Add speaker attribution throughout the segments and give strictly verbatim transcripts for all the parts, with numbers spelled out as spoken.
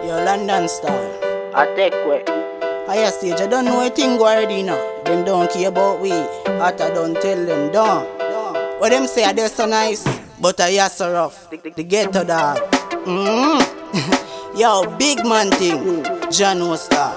Speaker 1: Yo, London style.
Speaker 2: I take way.
Speaker 1: Higher stage, I don't know a thing already now. Them don't care about we. After don't tell them, don't. What them say, they're so nice, but I are so rough. The ghetto dog. Mm-hmm. Yo, big man thing. Jano star.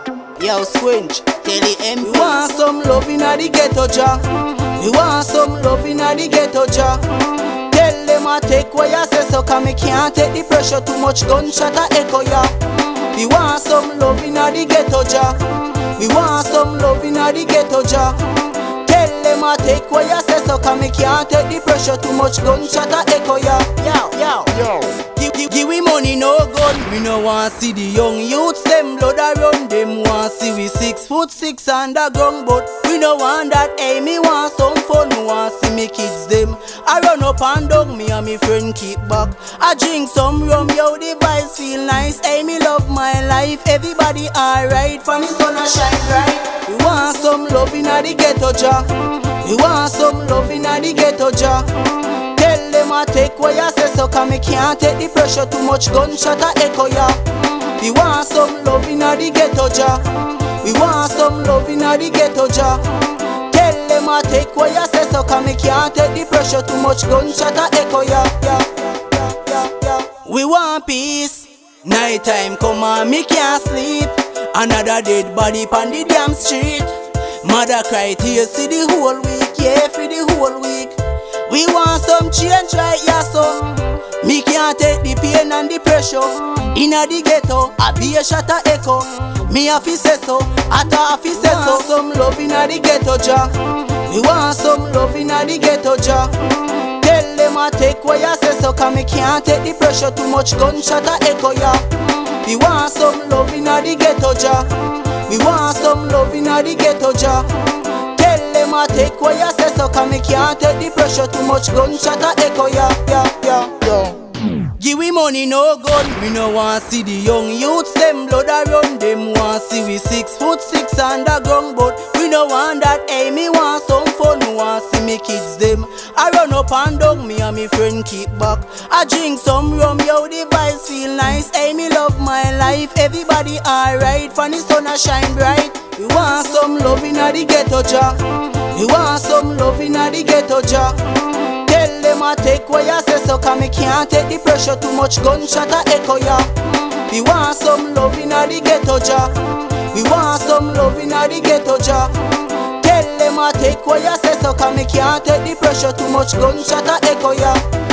Speaker 1: Yo, Squinch. Tell the M P. We want some love in the ghetto, ja. We want some love in the ghetto, ja. Tell them I take what you say, so come me can't take the pressure. Too much gunshot a echo, ya. We want some love in the ghetto, ja. We want some love in the ghetto, ja. Tell them I take what you say, so come me can't take the pressure. Too much gunshot a echo, ya. Yo, yo, yo. Give, give, give we money, no gun. We no want see the young youths, them blood around them. Want see we six foot six underground, but we no want that. Hey, me want some fun. Me want see me kids them. I run up and down, me and me friend keep back. I drink some rum, yo, the vibes feel nice. Hey, me love my life. Everybody alright, for me sun a shine bright. We want some love in the ghetto, ja. We want some love in the ghetto, ja. Tell them I take what you say, so come me can't take the pressure. Too much gunshot a echo, ya. We want some love in the ghetto, ja. We want some love in the ghetto, ja. Tell them I take what you say, so come me can't take the pressure. Too much gunshot a echo, ya. Yeah, yeah, yeah, yeah. We want peace. Night time come on, me can't sleep. Another dead body pon the damn street. Mother cry tears see the whole week, yeah, for the whole week. We want some change right, yeah, so me can't take the pain and the pressure. Inna the ghetto, I be a shot a echo. Me have to say so, ata have to say so. Some love inna the ghetto, ja. We want some love inna the ghetto, ja. Tell them I take what you say, so come me can't take the pressure. Too much gunshot a echo, yeah. We want some love inna the ghetto, ja. We want some love inna the ghetto, ja. Tell them I take what you say, so come me can't take the pressure. Too much gunshot a echo, yeah, yeah, yeah, yeah. Give we money, no gun. We no want see the young youths, them blood around them. Want see we six foot six underground, but we no want that. Hey, me want some fun. Me want see me kids them. I run up and down, me and me friend keep back. I drink some rum, yo, the vibes feel nice. Hey, me love my life. Everybody alright, for the sun a shine bright. We want some love in the ghetto, ja. We want some love in the ghetto, ja. Tell them I take what you say, so come me can't take the pressure. Too much gunshot a echo, ya. We want some love in the ghetto, ja. We want some love in the ghetto, ja. Tell them I take what you say, so come me can't take the pressure. Too much gunshot a echo, ya.